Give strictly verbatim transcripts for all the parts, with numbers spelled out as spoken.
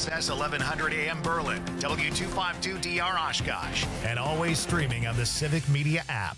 S eleven hundred A M Berlin, W two fifty-two D R Oshkosh, and always streaming on the Civic Media app.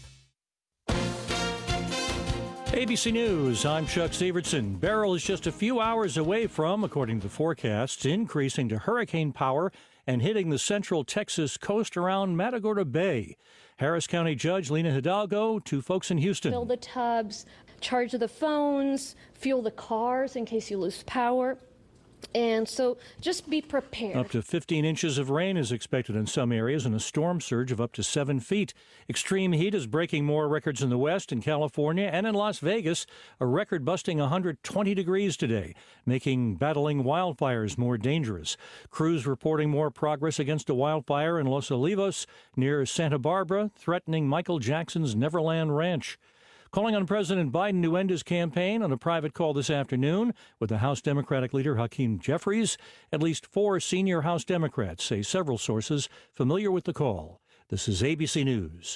A B C News, I'm Chuck Sievertson. Beryl is just a few hours away from, according to the forecasts, increasing to hurricane power and hitting the central Texas coast around Matagorda Bay. Harris County Judge Lena Hidalgo, two folks in Houston. Fill the tubs, charge the phones, fuel the cars in case you lose power. And so just be prepared. Up to fifteen inches of rain is expected in some areas and a storm surge of up to seven feet. Extreme heat is breaking more records in the West, in California, and in Las Vegas, a record busting one hundred twenty degrees today, making battling wildfires more dangerous. Crews reporting more progress against a wildfire in Los Olivos near Santa Barbara, threatening Michael Jackson's Neverland Ranch. Calling on President Biden to end his campaign on a private call this afternoon with the House Democratic leader Hakeem Jeffries. At least four senior House Democrats say several sources familiar with the call. This is A B C News.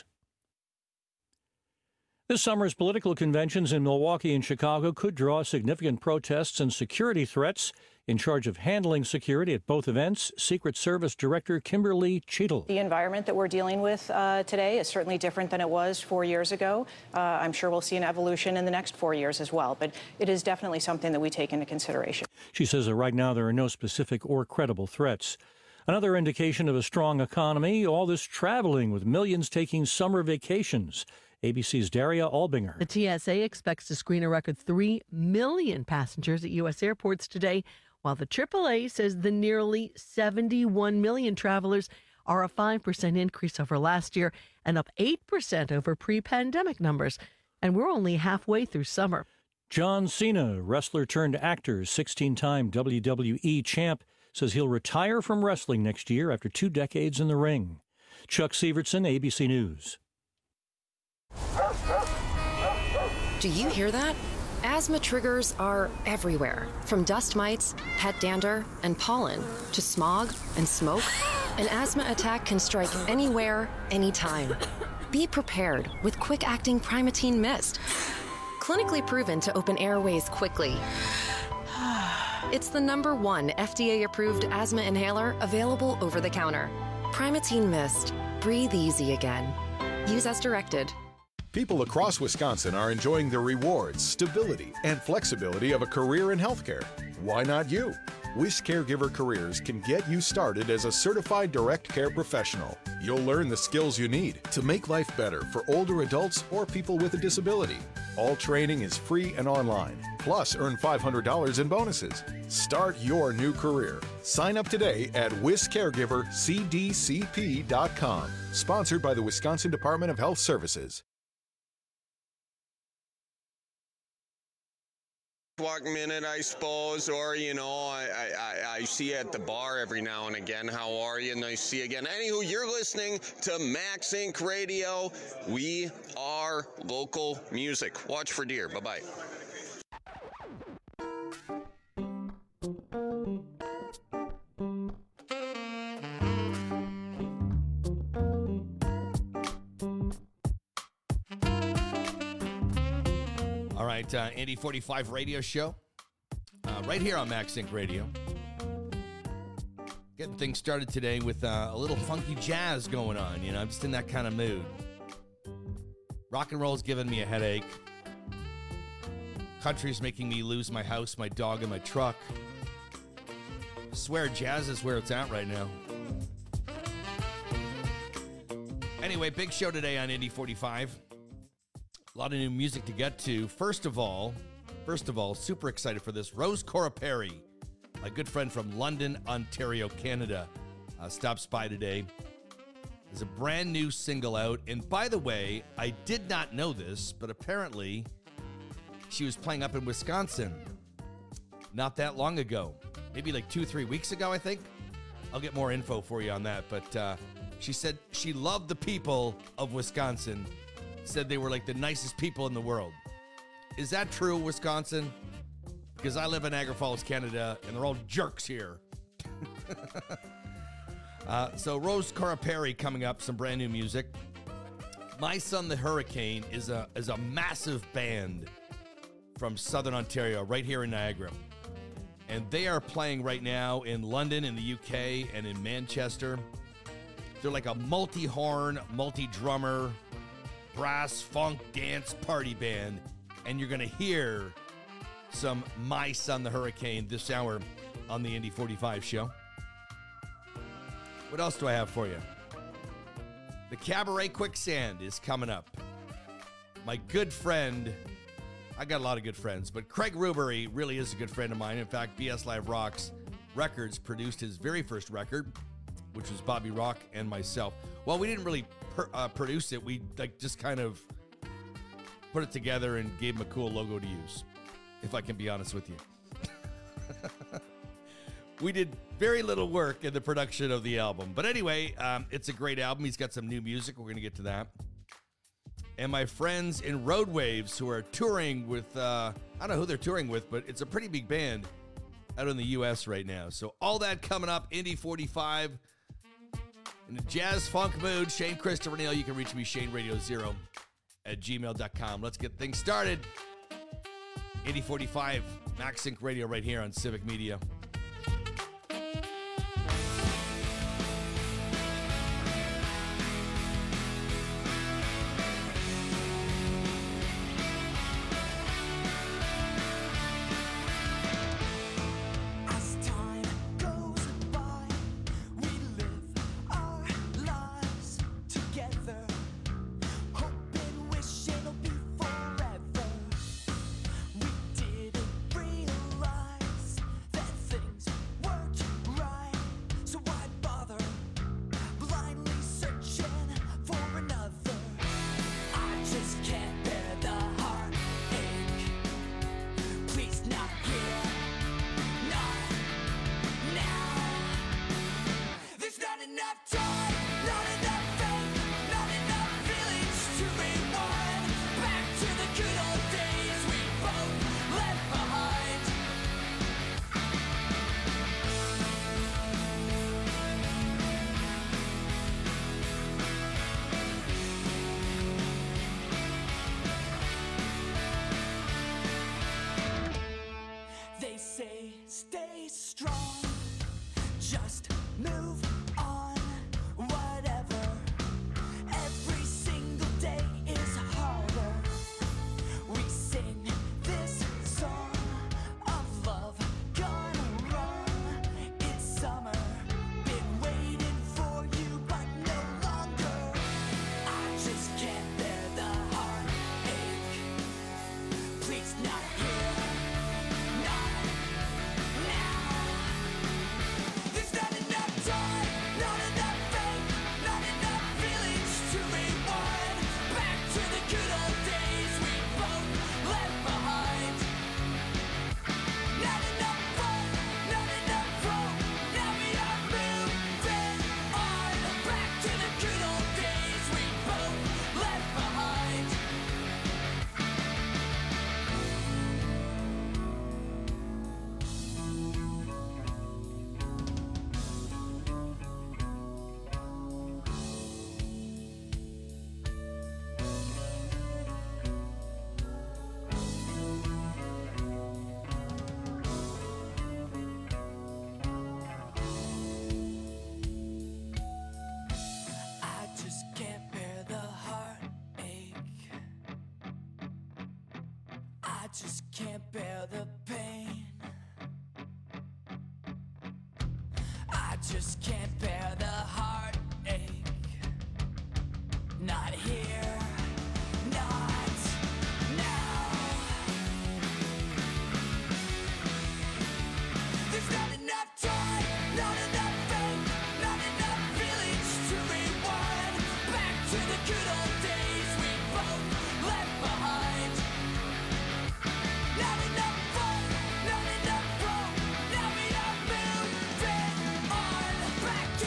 This summer's political conventions in Milwaukee and Chicago could draw significant protests and security threats. In charge of handling security at both events, Secret Service Director Kimberly Cheadle. The environment that we're dealing with uh, today is certainly different than it was four years ago. Uh, I'm sure we'll see an evolution in the next four years as well, but it is definitely something that we take into consideration. She says that right now there are no specific or credible threats. Another indication of a strong economy, all this traveling with millions taking summer vacations. A B C's Daria Albinger. The T S A expects to screen a record three million passengers at U S airports today, while the triple A says the nearly seventy-one million travelers are a five percent increase over last year and up eight percent over pre-pandemic numbers. And we're only halfway through summer. John Cena, wrestler turned actor, sixteen-time W W E champ, says he'll retire from wrestling next year after two decades in the ring. Chuck Sievertson, A B C News. Do you hear that? Asthma triggers are everywhere, from dust mites, pet dander, and pollen, to smog and smoke. An asthma attack can strike anywhere, anytime. Be prepared with quick-acting Primatene Mist. Clinically proven to open airways quickly. It's the number one F D A-approved asthma inhaler available over the counter. Primatene Mist. Breathe easy again. Use as directed. People across Wisconsin are enjoying the rewards, stability, and flexibility of a career in healthcare. Why not you? Wish Caregiver Careers can get you started as a certified direct care professional. You'll learn the skills you need to make life better for older adults or people with a disability. All training is free and online. Plus, earn five hundred dollars in bonuses. Start your new career. Sign up today at wis caregiver c d c p dot com. Sponsored by the Wisconsin Department of Health Services. Walk minute, I suppose, or, you know, I, I, I see you at the bar every now and again. How are you? Nice to see you again. Anywho, you're listening to Max Inc Radio. We are local music. Watch for deer. Bye-bye. All right, uh, Indy forty-five radio show, uh, right here on Max Inc Radio. Getting things started today with uh, a little funky jazz going on. You know, I'm just in that kind of mood. Rock and roll's giving me a headache. Country's making me lose my house, my dog, and my truck. I swear jazz is where it's at right now. Anyway, big show today on Indy forty-five. A lot of new music to get to. First of all, first of all, super excited for this. Rose Coraperi, my good friend from London, Ontario, Canada, uh, stops by today. There's a brand new single out. And by the way, I did not know this, but apparently she was playing up in Wisconsin not that long ago. Maybe like two, three weeks ago, I think. I'll get more info for you on that. But uh, she said she loved the people of Wisconsin. Said they were like the nicest people in the world. Is that true, Wisconsin? Because I live in Niagara Falls, Canada, and they're all jerks here. uh, so Rose Coraperi coming up, some brand new music. My Son the Hurricane is a is a massive band from Southern Ontario, right here in Niagara. And they are playing right now in London, in the U K, and in Manchester. They're like a multi-horn, multi-drummer, brass, funk, dance party band. And you're going to hear some My Son the Hurricane this hour on the Indy forty-five show. What else do I have for you? The Cabaret Quicksand is coming up. My good friend, I got a lot of good friends, but Craig Rubery really is a good friend of mine. In fact, B S Live Rocks Records produced his very first record, which was Bobby Rock and myself. Well, we didn't really per, uh, produce it. We like just kind of put it together and gave him a cool logo to use, if I can be honest with you. We did very little work in the production of the album. But anyway, um, it's a great album. He's got some new music. We're going to get to that. And my friends in Road Waves who are touring with, uh, I don't know who they're touring with, but it's a pretty big band out in the U S right now. So all that coming up, Indy forty-five. In the jazz funk mood, Shane Christopher Neal. You can reach me, Shane Radio Zero at gmail dot com. Let's get things started. Indy forty-five, MaxSync Radio right here on Civic Media. just can't bear the pain. I just can't bear the heartache. Not here, not now. There's not enough time, not enough faith, not enough feelings to rewind back to the good old days we both left behind. Not enough fun, not enough room. Now we are moving on back to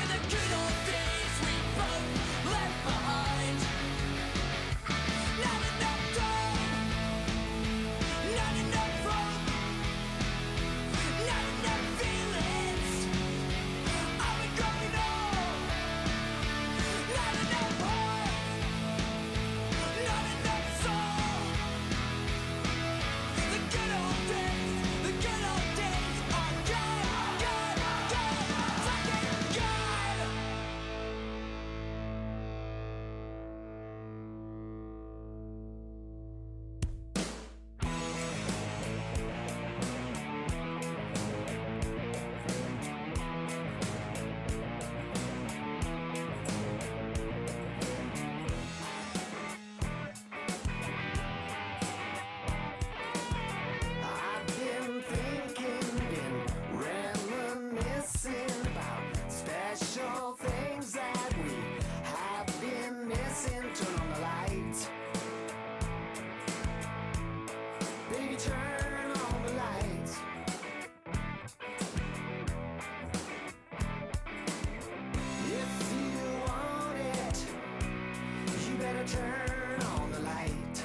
gotta turn on the light.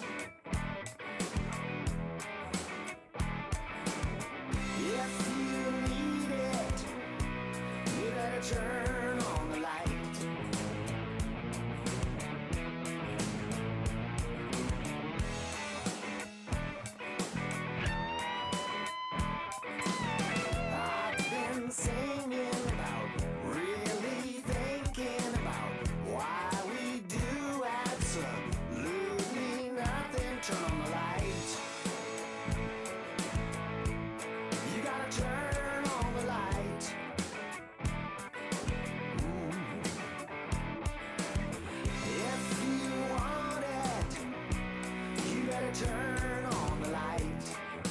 If you need it, you better turn on the light. I've been singing about, really thinking about why we do absolutely nothing. Turn on the light. You gotta turn on the light. Mm. If you want it, you better turn on the light.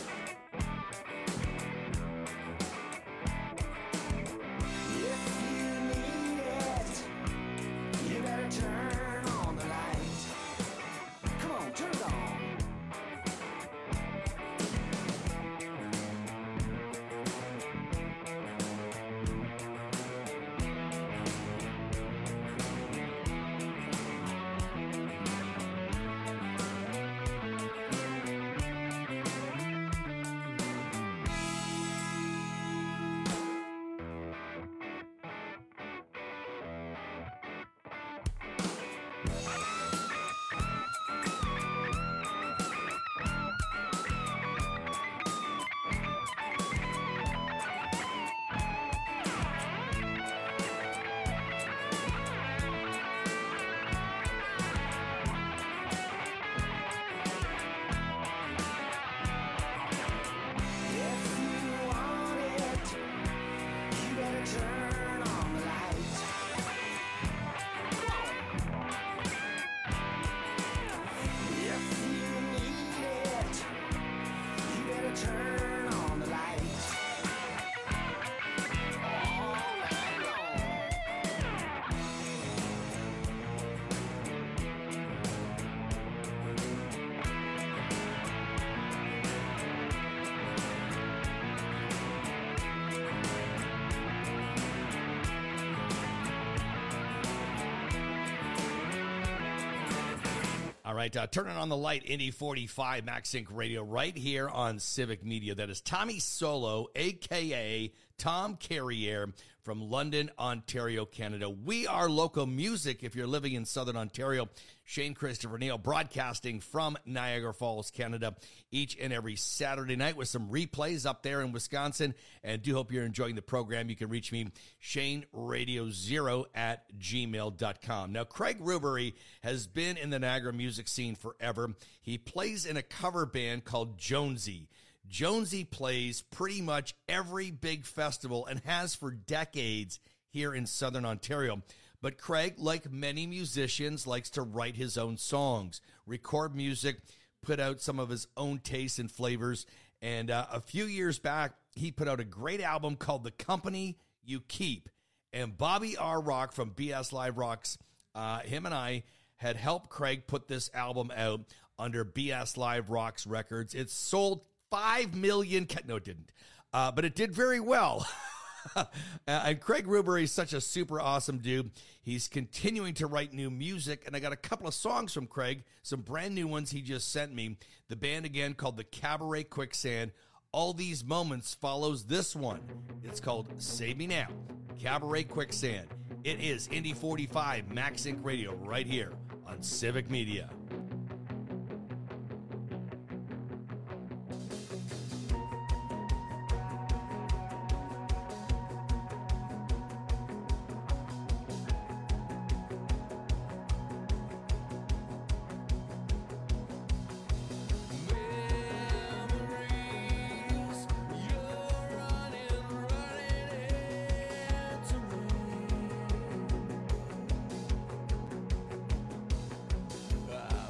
If you need it, you better turn on the light. Come on, turn it on. If you want it, you better turn on the light. If you need it, you better turn on the light. All night long. All right, uh, turning on the light, Indy forty-five, MaxSync Radio, right here on Civic Media. That is Tommy Solo, a k a. Tom Carrier from London, Ontario, Canada. We are local music if you're living in Southern Ontario. Shane Christopher Neal broadcasting from Niagara Falls, Canada, each and every Saturday night with some replays up there in Wisconsin. And do hope you're enjoying the program. You can reach me, Shane Radio Zero at gmail dot com. Now, Craig Rubery has been in the Niagara music scene forever. He plays in a cover band called Jonesy. Jonesy plays pretty much every big festival and has for decades here in Southern Ontario. But Craig, like many musicians, likes to write his own songs, record music, put out some of his own tastes and flavors. And uh, a few years back, he put out a great album called The Company You Keep. And Bobby R. Rock from B S Live Rocks, uh, him and I had helped Craig put this album out under B S Live Rocks Records. It sold five million, no, it didn't, uh, but it did very well. uh, and Craig Rubery is such a super awesome dude. He's continuing to write new music, and I got a couple of songs from Craig, some brand new ones he just sent me. The band again called the Cabaret Quicksand. All These Moments follows this one. It's called Save Me Now, Cabaret Quicksand. It is Indy forty-five, MaxSync Radio, right here on Civic Media. Memories, you're running, running into me.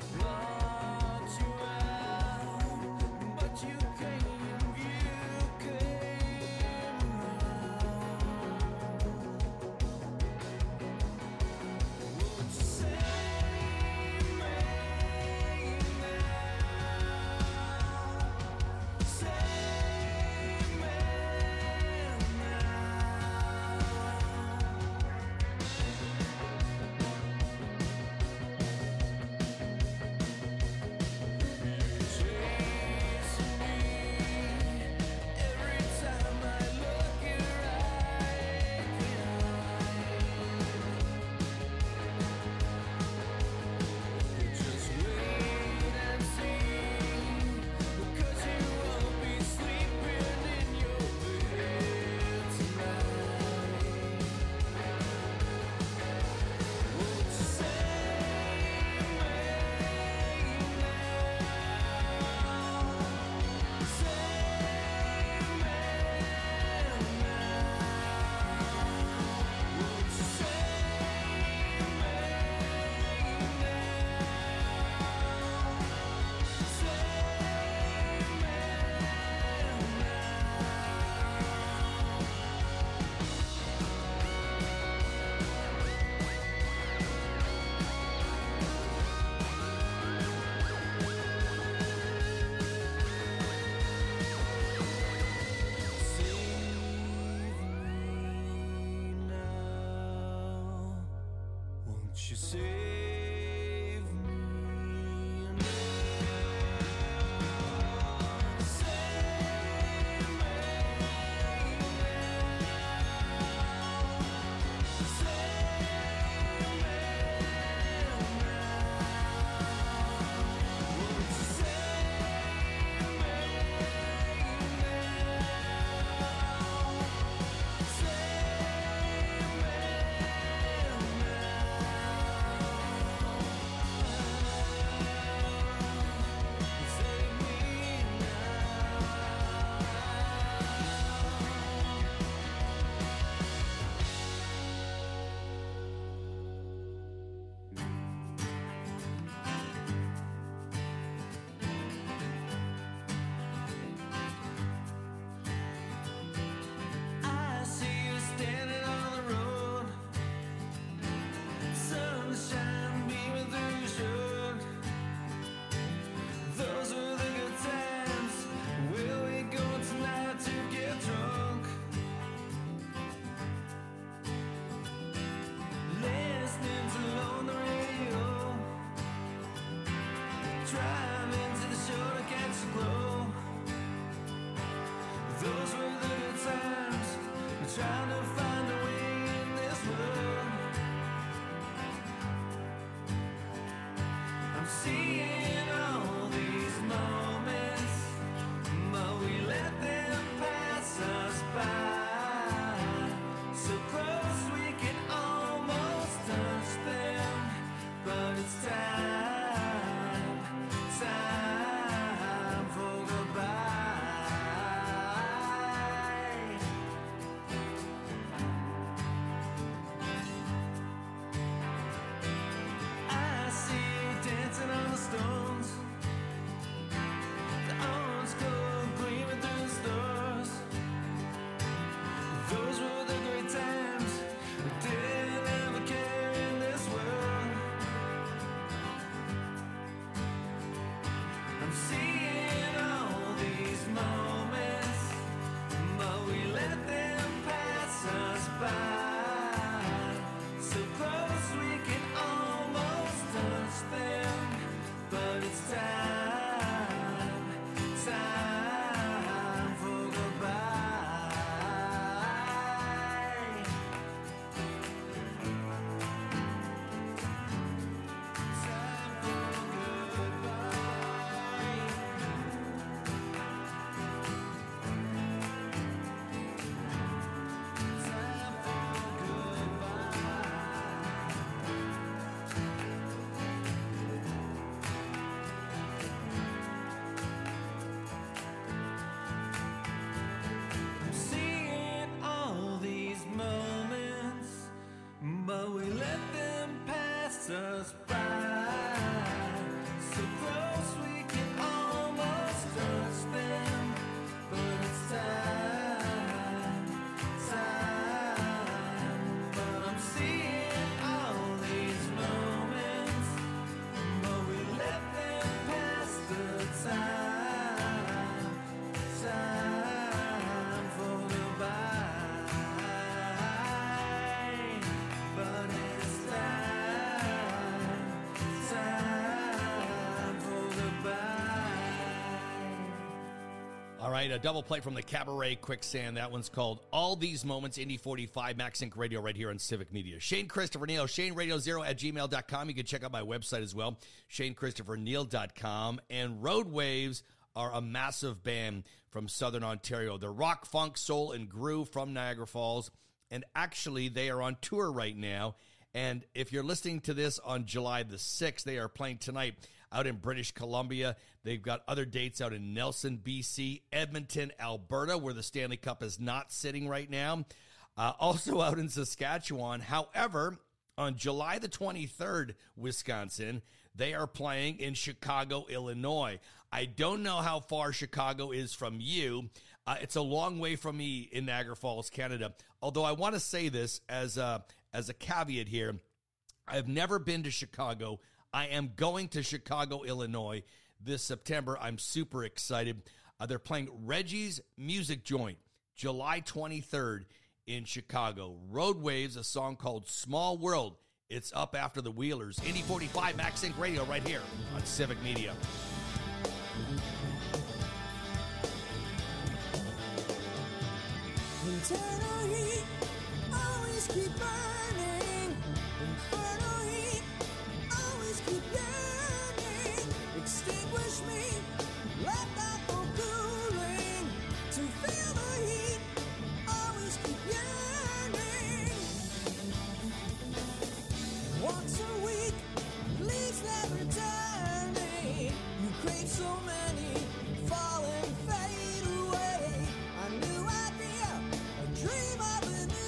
Won't you save me now? Save me now. Save me now. Won't you save me now? Save me I see you standing on the road, sunshine beaming through your shirt. Those were the good times. Where we going tonight to get drunk? Listening to on the radio, driving to the shore to catch the glow. Those were the good times. We're trying to find a way in this world. I'm seeing all these moments, but we let them pass us by. So close we can almost touch them, but it's time, time for goodbye. I see you dancing on the stones, the orange gold gleaming through the stars. Those were the great times. We didn't ever care in this world. I'm seeing all these moments, but we let them pass us by. So close we can almost touch them, but it's time, time for goodbye. Time for goodbye. Time for I'm seeing all these moments, but we let them pass us by. So close we can almost touch them, but it's time, time. But I'm seeing all these moments, but we let them pass the time, time for goodbye. But it's time, time for goodbye. All right, a double play from the Cabaret Quicksand. That one's called All These Moments, Indy forty-five, Max Inc Radio right here on Civic Media. Shane Christopher Neal, Shane Radio Zero at gmail dot com. You can check out my website as well, Shane Christopher Neal dot com. And Road Waves are a massive band from Southern Ontario. They're rock, funk, soul, and groove from Niagara Falls. And actually, they are on tour right now. And if you're listening to this on July the sixth, they are playing tonight out in British Columbia. They've got other dates out in Nelson, B C, Edmonton, Alberta, where the Stanley Cup is not sitting right now. Uh, also out in Saskatchewan. However, on July the twenty-third, Wisconsin, they are playing in Chicago, Illinois. I don't know how far Chicago is from you. Uh, it's a long way from me in Niagara Falls, Canada. Although I want to say this as a, as a caveat here. I've never been to Chicago. I am going to Chicago, Illinois this September. I'm super excited. Uh, they're playing Reggie's Music Joint, July twenty-third in Chicago. Road Waves, a song called Small World, It's up after the Wheelers. Indy forty-five, Max Inc Radio right here on Civic Media. Internal heat, always keep burning. Infernal heat, always keep yearning. Extinguish me, let that go cooling. To feel the heat, always keep yearning. Once a week, leaves never turning. You crave so many, fall and fade away. A new idea, a dream of a new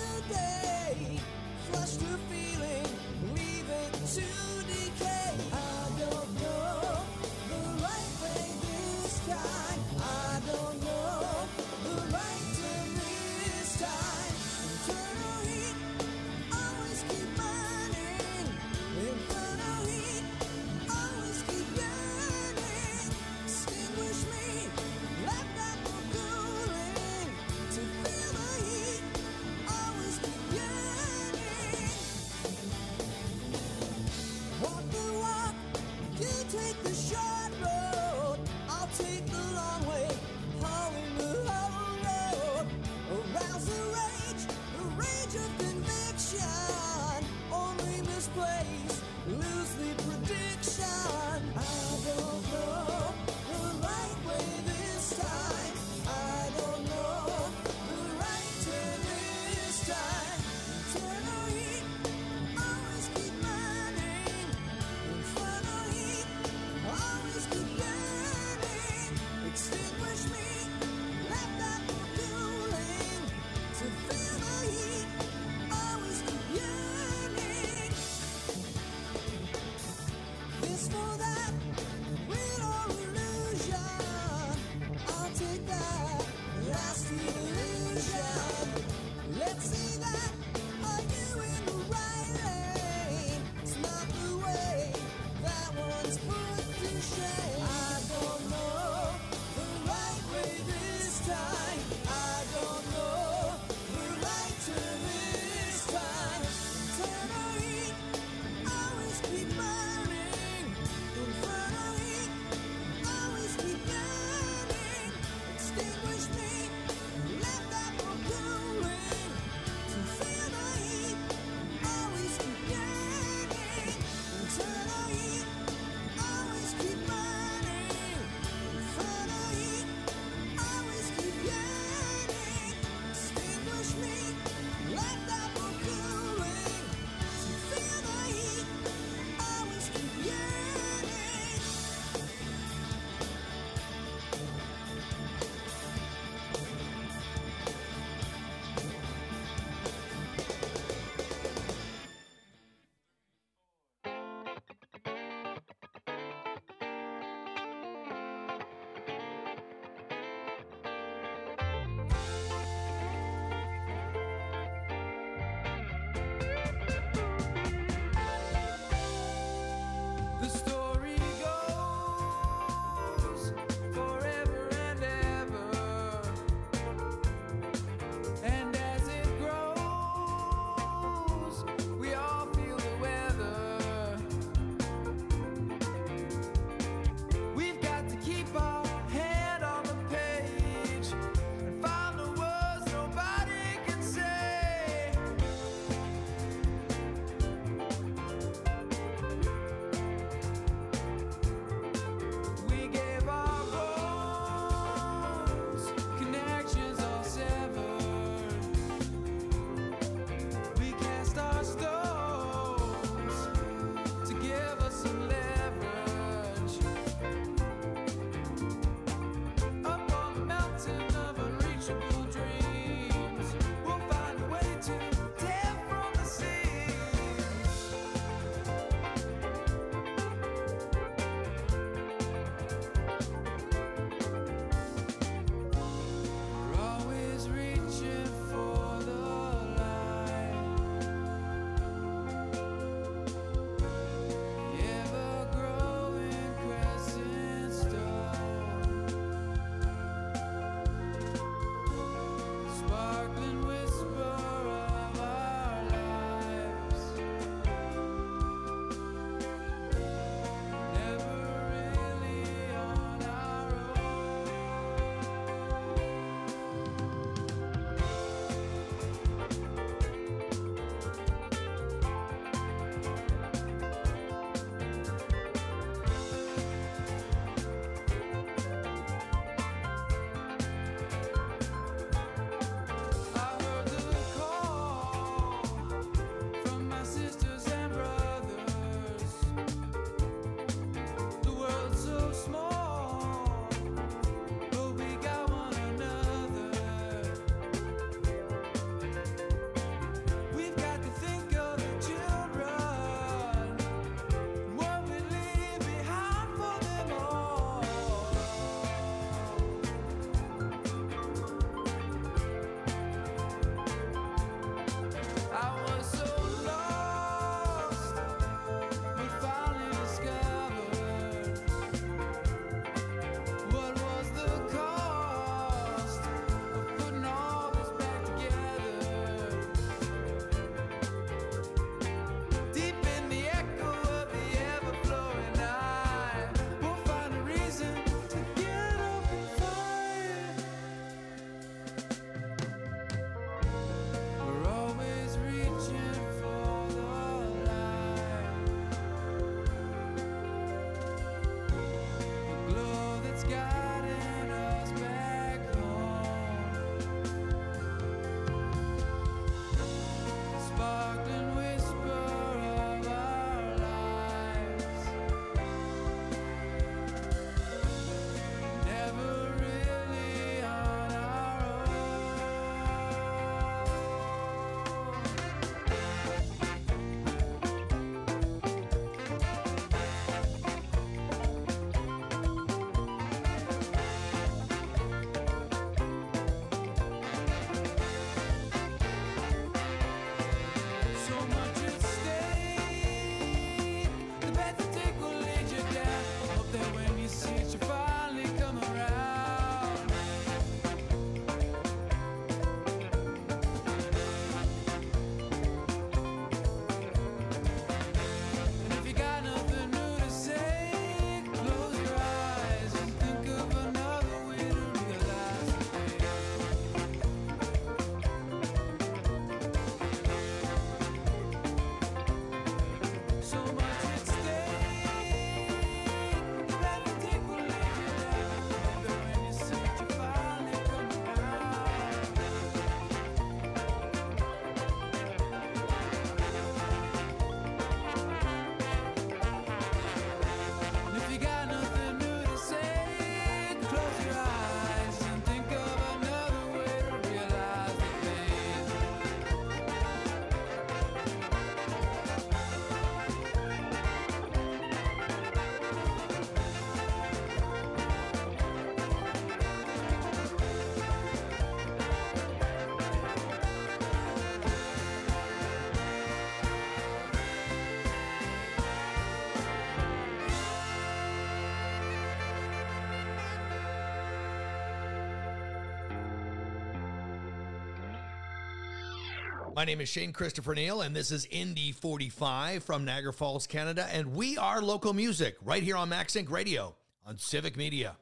My name is Shane Christopher Neal, and this is Indy forty-five from Niagara Falls, Canada, and we are local music right here on Max Inc Radio on Civic Media.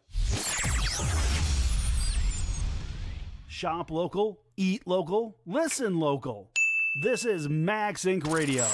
Shop local, eat local, listen local. This is Max Inc Radio.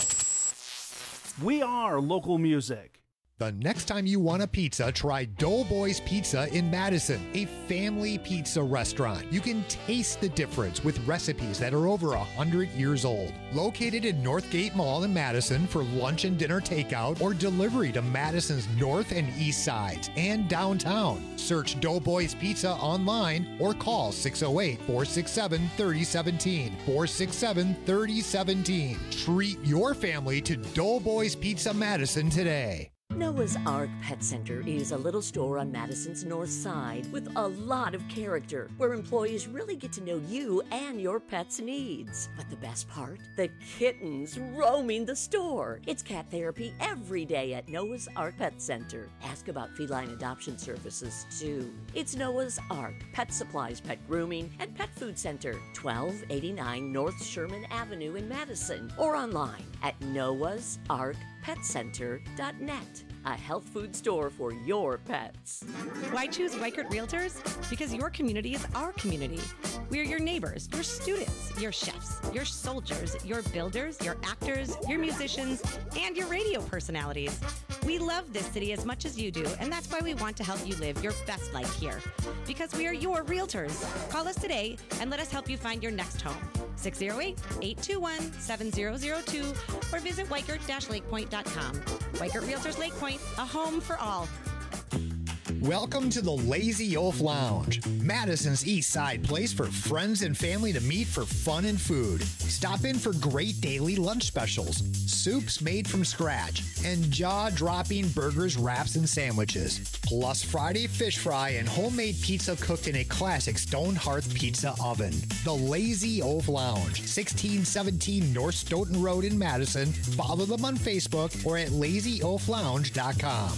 We are local music. The next time you want a pizza, try Doughboys Pizza in Madison, a family pizza restaurant. You can taste the difference with recipes that are over one hundred years old. Located in Northgate Mall in Madison for lunch and dinner takeout or delivery to Madison's north and east sides and downtown. Search Doughboys Pizza online or call six oh eight, four six seven, three oh one seven, four six seven, three oh one seven. Treat your family to Doughboys Pizza Madison today. Noah's Ark Pet Center is a little store on Madison's north side with a lot of character, where employees really get to know you and your pet's needs. But the best part? The kittens roaming the store. It's cat therapy every day at Noah's Ark Pet Center. Ask about feline adoption services, too. It's Noah's Ark Pet Supplies, Pet Grooming, and Pet Food Center, twelve eighty-nine North Sherman Avenue in Madison, or online at noahs ark pet center dot net. A health food store for your pets. Why choose Weichert Realtors? Because your community is our community. We're your neighbors, your students, your chefs, your soldiers, your builders, your actors, your musicians, and your radio personalities. We love this city as much as you do, and that's why we want to help you live your best life here. Because we are your realtors. Call us today and let us help you find your next home. six oh eight, eight two one, seven oh oh two or visit weichert dash lake point dot com. Weichert Realtors Lake Point, a home for all. Welcome to the Lazy Oaf Lounge, Madison's East Side place for friends and family to meet for fun and food. Stop in for great daily lunch specials, soups made from scratch, and jaw-dropping burgers, wraps, and sandwiches. Plus Friday fish fry and homemade pizza cooked in a classic stone hearth pizza oven. The Lazy Oaf Lounge, sixteen seventeen North Stoughton Road in Madison. Follow them on Facebook or at lazy oaf lounge dot com.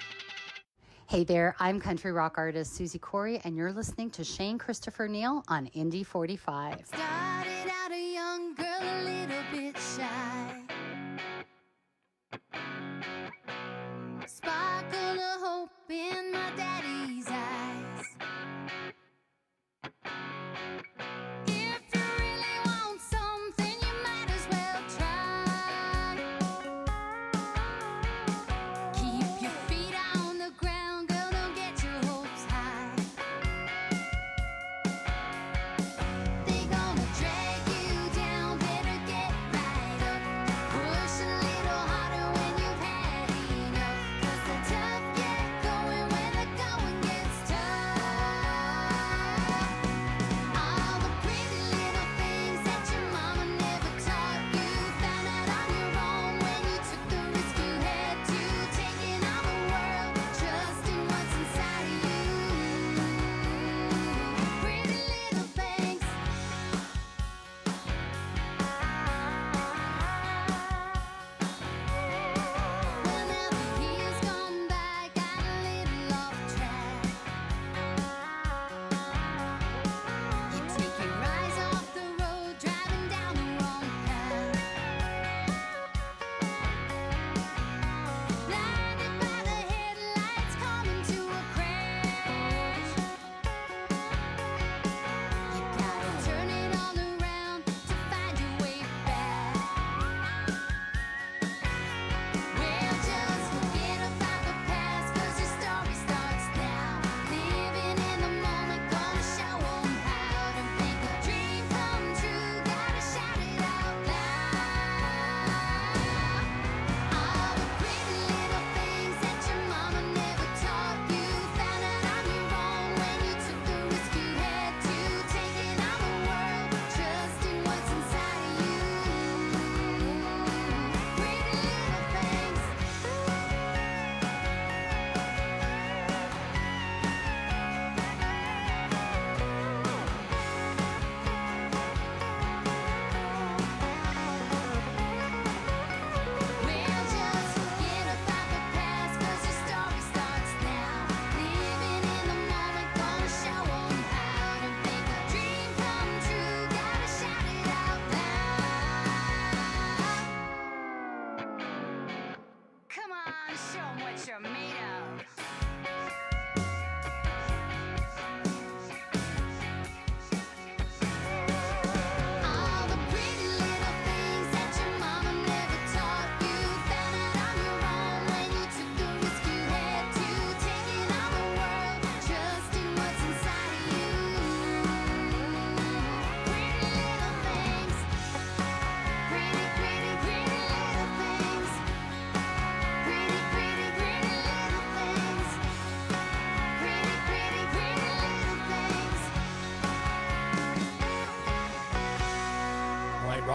Hey there, I'm country rock artist Susie Corey, and you're listening to Shane Christopher Neal on Indy forty-five. Started out a young girl, a little bit shy. Sparkle of hope in my daddy's eyes. If you really want something, you might as well try. Keep your feet on the ground, girl, don't get your hopes high. They gonna drag you down, better get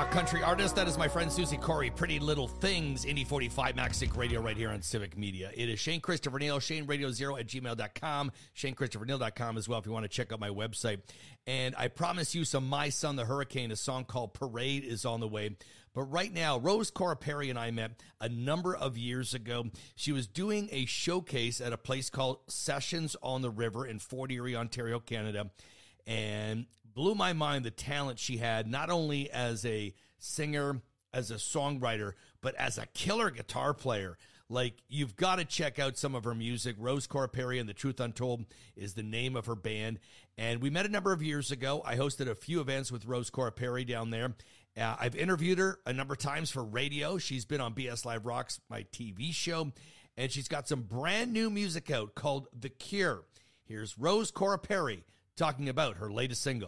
country artist. That is my friend Susie Corey. Pretty Little Things, Indy forty-five, Max Sync Radio right here on Civic Media. It is Shane Christopher Neal, Shane Radio Zero at gmail dot com, Shane Christopher Neal dot com as well if you want to check out my website. And I promise you some My Son the Hurricane, a song called Parade, is on the way. But right now, Rose Cora Perry and I met a number of years ago. She was doing a showcase at a place called Sessions on the River in Fort Erie, Ontario, Canada. And blew my mind the talent she had, not only as a singer, as a songwriter, but as a killer guitar player. Like, you've got to check out some of her music. Rose Cora Perry and The Truth Untold is the name of her band. And we met a number of years ago. I hosted a few events with Rose Cora Perry down there. Uh, I've interviewed her a number of times for radio. She's been on B S Live Rocks, my T V show. And she's got some brand new music out called The Cure. Here's Rose Cora Perry talking about her latest single.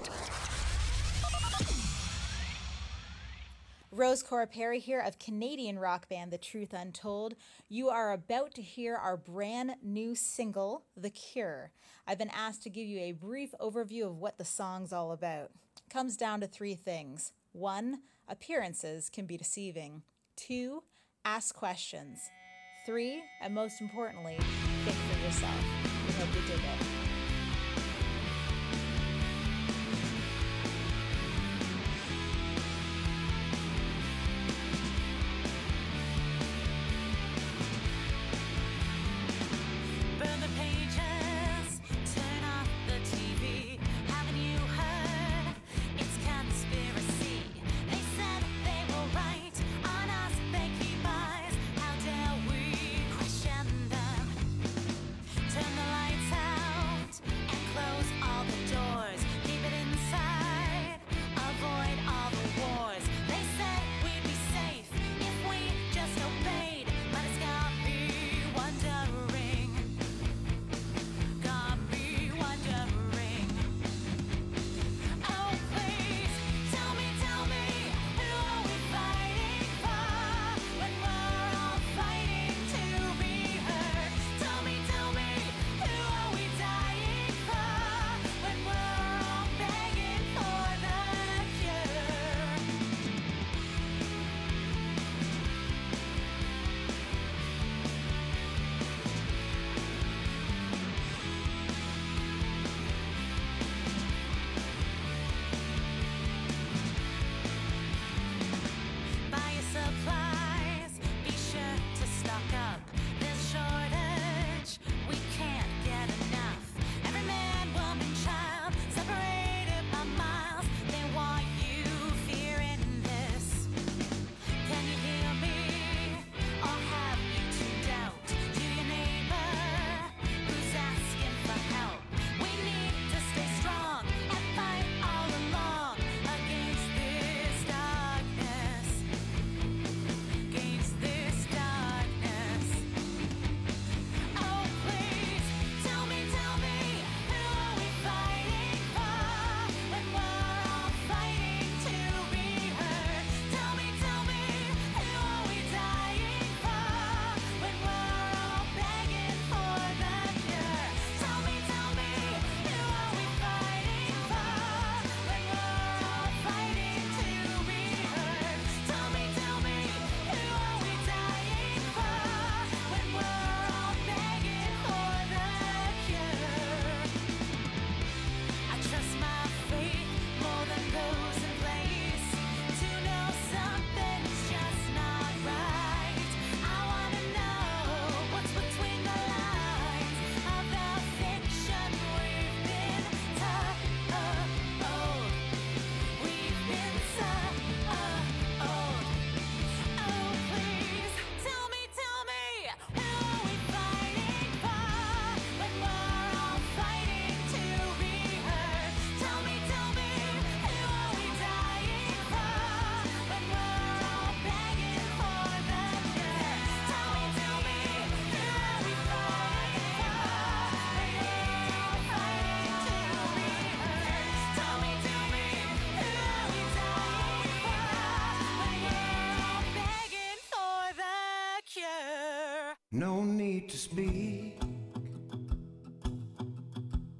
Rose Cora Perry here of Canadian rock band The Truth Untold. You are about to hear our brand new single, The Cure. I've been asked to give you a brief overview of what the song's all about. It comes down to three things. One, appearances can be deceiving. Two, ask questions. Three, and most importantly, think for yourself. We hope you dig it. Burn the pages, turn off the T V. Haven't you heard? It's conspiracy. They said they were right. On us they keep eyes. How dare we question them? Turn the lights out and close all the doors. Keep it inside. Avoid all the wars. They said we'd be safe if we just obeyed. But it's got me wondering. Got me wondering. Oh, please, tell me, tell me, who are we fighting for? When we're all fighting to be heard. Tell me, tell me, who are we dying for? When we're all begging for the cure. Buy your supplies, be sure to stock up. There's a shortage, we can't get enough. Every man, woman, child, separated by miles. They want you fearing this. Can you hear me? Or have you tuned out? To your neighbor who's asking for help. We need to stay strong and fight all along against this darkness. Against this darkness. Oh, please, tell me, tell me, who are we fighting for? When we're all fighting to be heard. Tell me, tell me, who are we dying for? When we're all begging for the cure. Tell me, tell me, who are we fighting for? When we're all fighting to be heard. Tell me, tell me, who are we dying for? When we're all begging for the cure. I trust my faith more than those in place to know something's just not right. I wanna know what's between the lines of the fiction we've been told. We've been told. Oh, please, tell me, tell me, who are we fighting for? When we're all fighting to be heard. Tell me, tell me, who are we dying for? When we're all begging for the cure. Tell me, tell me, who are we fighting for? When we're all fighting to be heard. Tell me, tell me, who are we dying for? When we're all begging for the cure. No need to speak.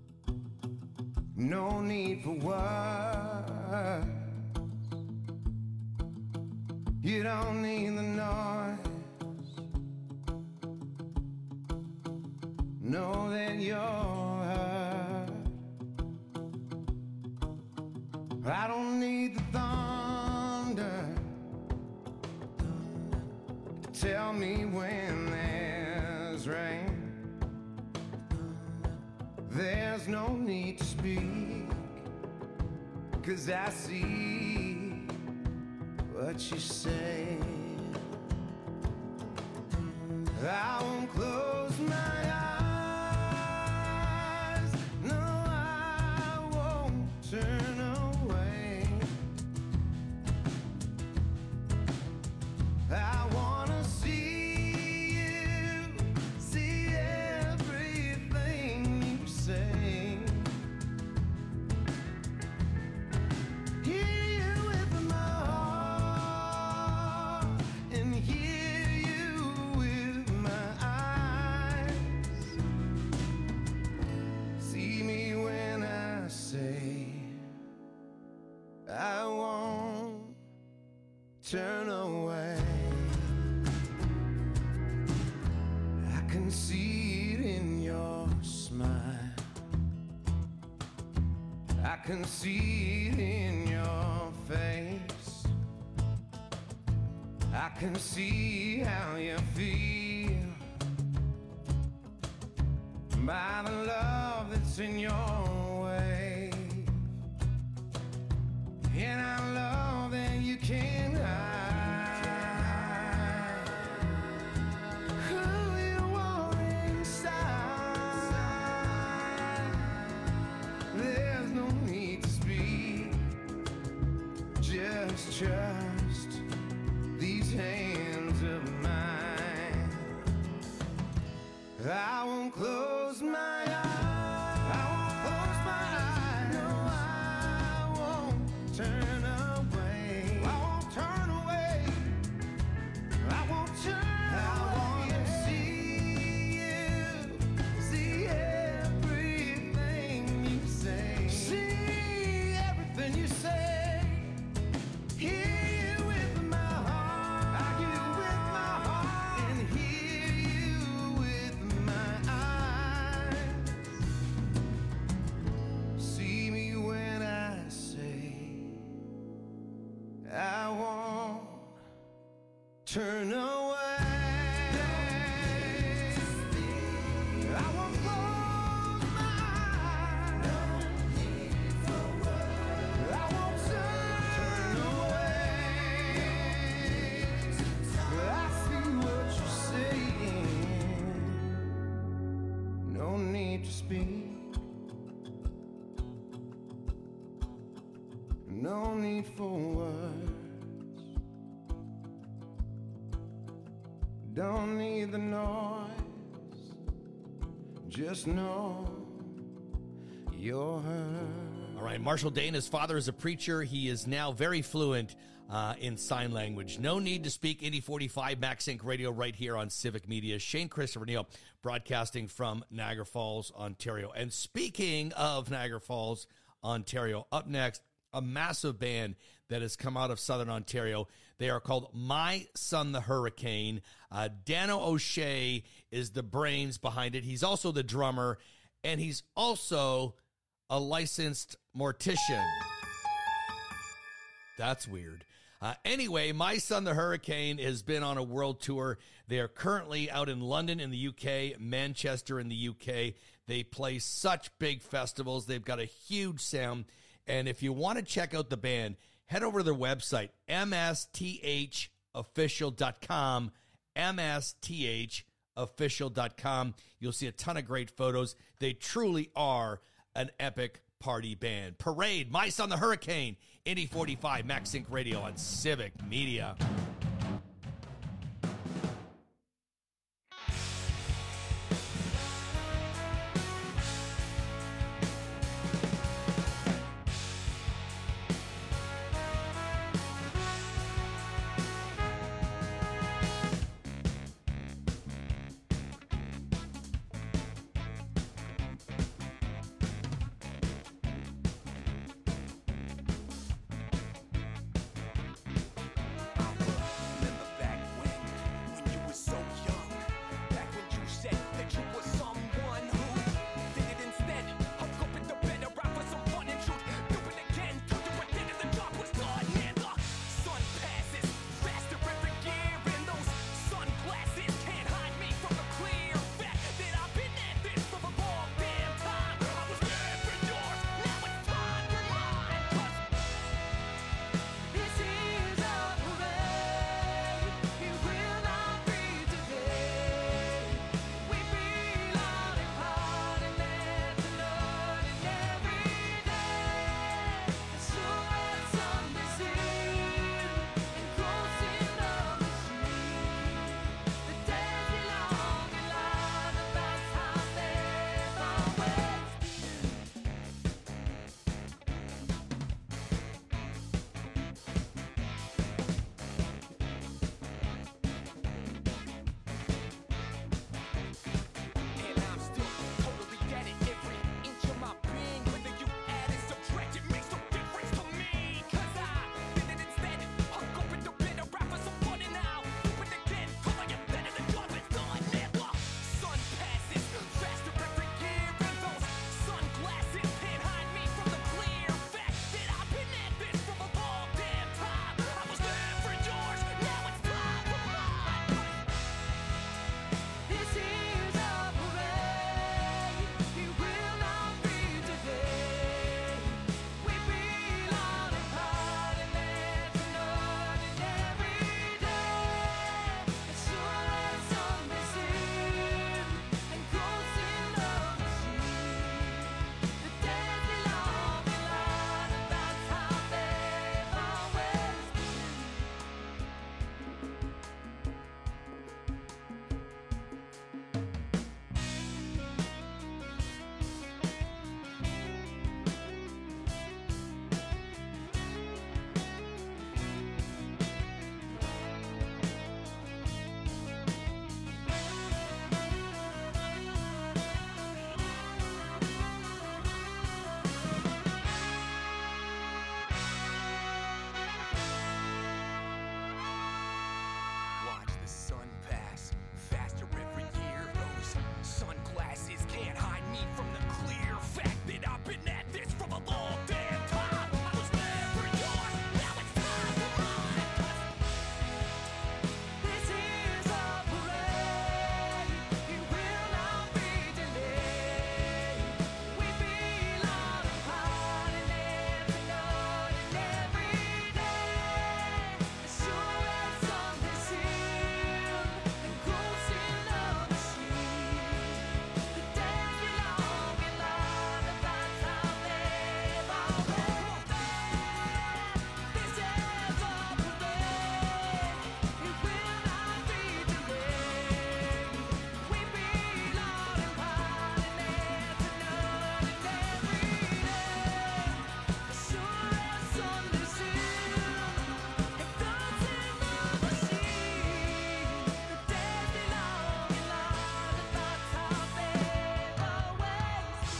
No need for words. You don't need the noise. Know that you're hurt. I don't need the thunder. Tell me when there's rain. There's no need to speak, 'cause I see what you say. I won't close my eyes. No, I won't turn away. I wanna see you, see everything you say. Hear you with my heart and hear you with my eyes. See me when I say I won't turn away. I can see it in your smile. I can see it in your face. I can see how you feel by the love that's in your way. And I love that you can't hide who you are inside. There's no need to speak, just trust these hands of mine. I won't close my eyes. I won't close my eyes. No, I won't turn away. I won't turn away. I won't turn away. I wanna see you, see everything you say. See everything you say. Hear you with my heart. I hear you with my heart and hear you with my eyes. See me when I say I won't turn away. I won't close my eyes. I won't turn away. I see what you're saying. No need to speak. No need for words. Don't need the noise. Just know you're hurt. All right, Marshall Dane, his father is a preacher. He is now very fluent uh, in sign language. No need to speak. Indy forty-five, Max Inc Radio right here on Civic Media. Shane Christopher Neal broadcasting from Niagara Falls, Ontario. And speaking of Niagara Falls, Ontario, up next, a massive band that has come out of Southern Ontario. They are called My Son the Hurricane. Uh, Dano O'Shea is the brains behind it. He's also the drummer, and he's also a licensed mortician. That's weird. Uh, anyway, My Son the Hurricane has been on a world tour. They are currently out in London in the U K, Manchester in the U K. They play such big festivals. They've got a huge sound. And if you want to check out the band, head over to their website, m s t h official dot com, m s t h official dot com. You'll see a ton of great photos. They truly are an epic party band. Parade, My Son the Hurricane, Indy forty-five, Max Inc Radio on Civic Media.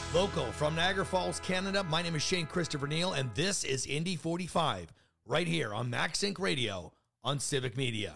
Local from Niagara Falls, Canada. My name is Shane Christopher Neal, and this is Indy forty-five, right here on Max Inc Radio on Civic Media.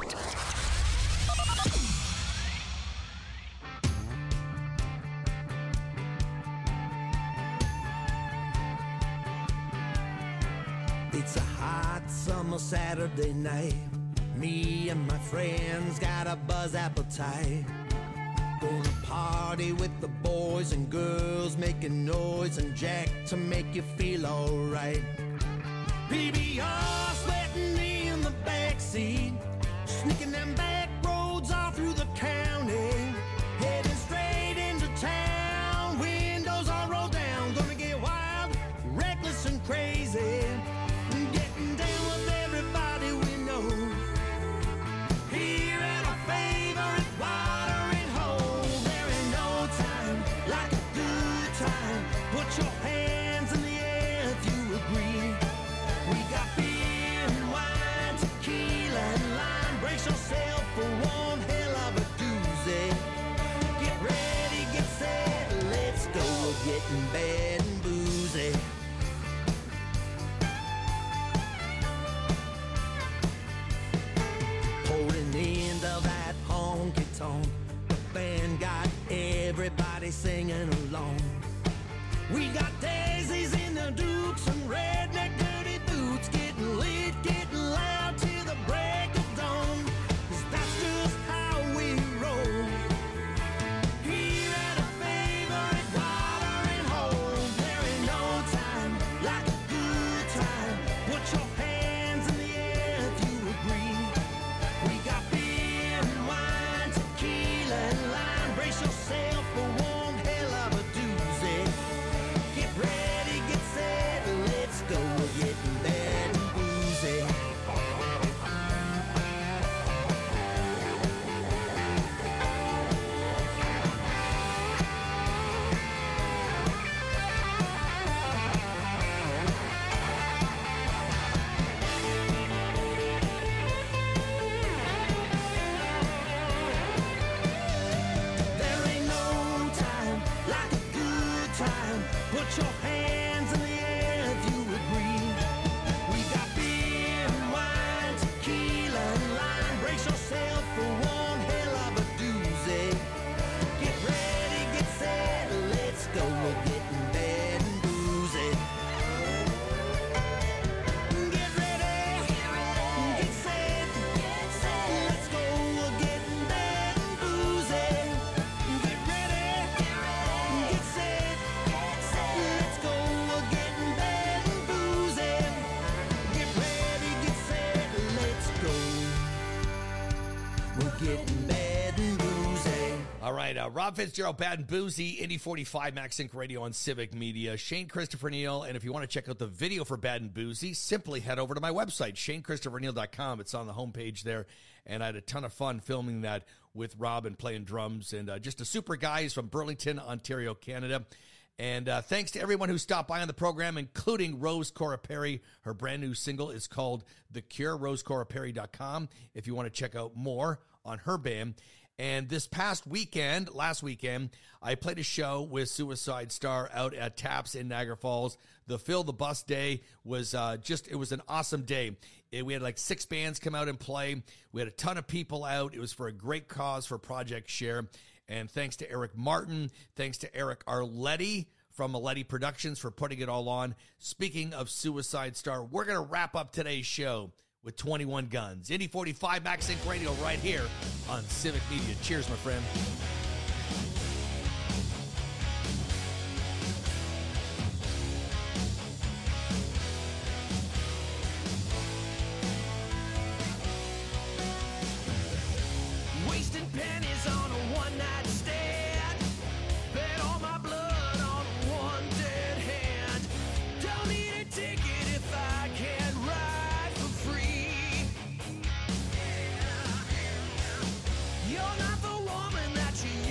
It's a hot summer Saturday night. Me and my friends got a buzz appetite. Gonna party with the boys and girls, making noise and jack to make you feel alright. P B R sweating in the backseat, sneaking them back roads all through the county, heading straight into town. Windows all rolled down, gonna get wild, reckless and crazy. Getting down with everybody we know. Here at our favorite watering hole. There ain't no time like a good time. Put your hands in the air if you agree. We got beer and wine, tequila and lime. Brace yourself for one hell of a doozy. Get ready, get set, let's go. We're getting bad and boozy. Pouring into that honky tonk, the band got everybody singing along. We got daisies in the dukes and redneck dirty boots, getting lit, getting loud till the break of dawn. 'Cause that's just how we roll. Here at a favorite watering hole. There ain't no time like a good time. Put your hands in the air if you agree. We got beer and wine, tequila and lime. Brace yourself for one hell of a doozy. Get ready, get set, let's go. We're getting bad and boozy. There ain't no time like a good time. Put your hands in the air if you agree. We got beer and wine, tequila and lime. Brace yourself for one hell of a doozy. Get ready, get set, let's go. We're getting bad and boozy. Get ready, get set, let's go. We're getting bad and boozy. Get ready, get set, let's go. We're getting bad and boozy. Get ready, get set, let's go. We're getting bad and boozy. All right, uh, Rob Fitzgerald, Bad and Boozy, Indy forty-five, Max Inc Radio on Civic Media. Shane Christopher Neal, and if you want to check out the video for Bad and Boozy, simply head over to my website, shane christopher neal dot com. It's on the homepage there, and I had a ton of fun filming that with Rob and playing drums, and uh, just a super guy. He's from Burlington, Ontario, Canada. And uh, thanks to everyone who stopped by on the program, including Rose Cora Perry. Her brand new single is called The Cure, rose cora perry dot com, if you want to check out more on her band. And this past weekend, last weekend, I played a show with Suicide Star out at Taps in Niagara Falls. The Fill the Bus Day was uh, just, it was an awesome day. It, we had like six bands come out and play. We had a ton of people out. It was for a great cause for Project Share. And thanks to Eric Martin, thanks to Eric Arletti from Arletti Productions for putting it all on. Speaking of Suicide Star, we're going to wrap up today's show with twenty-one Guns. Indy forty-five, Max Inc Radio right here on Civic Media. Cheers, my friend. Wasting pennies on a one-night stand. Bet all my blood on one dead hand. Don't need a ticket if I can ride for free. You're not the woman that you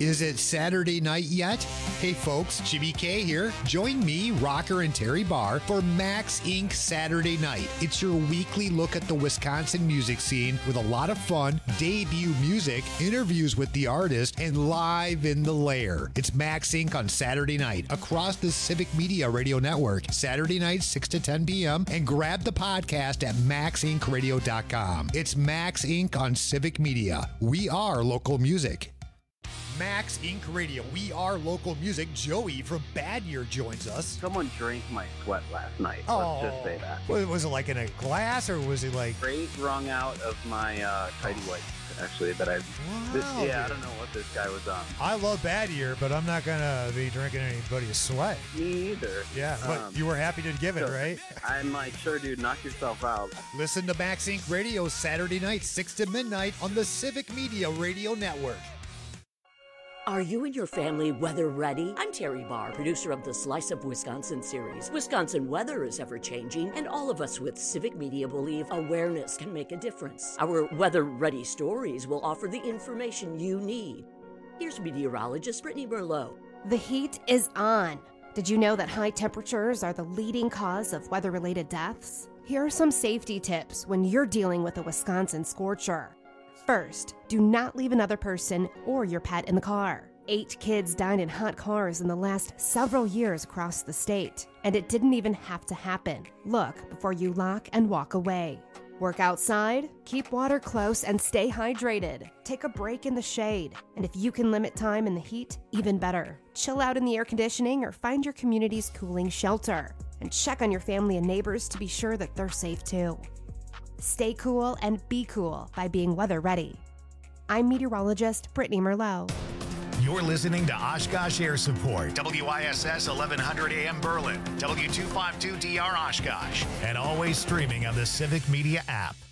Is it Saturday night yet? Hey folks, Jimmy K here. Join me, Rocker, and Terry Barr for Max Incorporated Saturday Night. It's your weekly look at the Wisconsin music scene with a lot of fun, debut music, interviews with the artist, and live in the lair. It's Max Incorporated on Saturday night across the Civic Media Radio Network, Saturday night, six to ten p.m., and grab the podcast at max inc radio dot com. It's Max Incorporated on Civic Media. We are local music. Max Incorporated Radio. We are local music. Joey from Bad Year joins us. Someone drank my sweat last night. Oh. Let's just say that. Was, was it like in a glass, or was it like... Straight wrung out of my uh, tidy whites, actually, that I... This, Wow, yeah, I dude. don't know what this guy was on. I love Bad Year, but I'm not going to be drinking anybody's sweat. Me either. Yeah, but Um, you were happy to give it, so right? I'm like, sure, dude, knock yourself out. Listen to Max Incorporated Radio Saturday night, six to midnight on the Civic Media Radio Network. Are you and your family weather ready? I'm Terry Barr, producer of the Slice of Wisconsin series. Wisconsin weather is ever changing, and all of us with Civic Media believe awareness can make a difference. Our weather ready stories will offer the information you need. Here's meteorologist Brittany Merlot. The heat is on. Did you know that high temperatures are the leading cause of weather-related deaths? Here are some safety tips when you're dealing with a Wisconsin scorcher. First, do not leave another person or your pet in the car. Eight kids died in hot cars in the last several years across the state, and it didn't even have to happen. Look before you lock and walk away. Work outside, keep water close, and stay hydrated. Take a break in the shade, and if you can limit time in the heat, even better. Chill out in the air conditioning or find your community's cooling shelter. And check on your family and neighbors to be sure that they're safe too. Stay cool and be cool by being weather ready. I'm meteorologist Brittany Merlot. You're listening to Oshkosh Air Support, W I S S eleven hundred A M Berlin, W two fifty-two D R Oshkosh, and always streaming on the Civic Media app.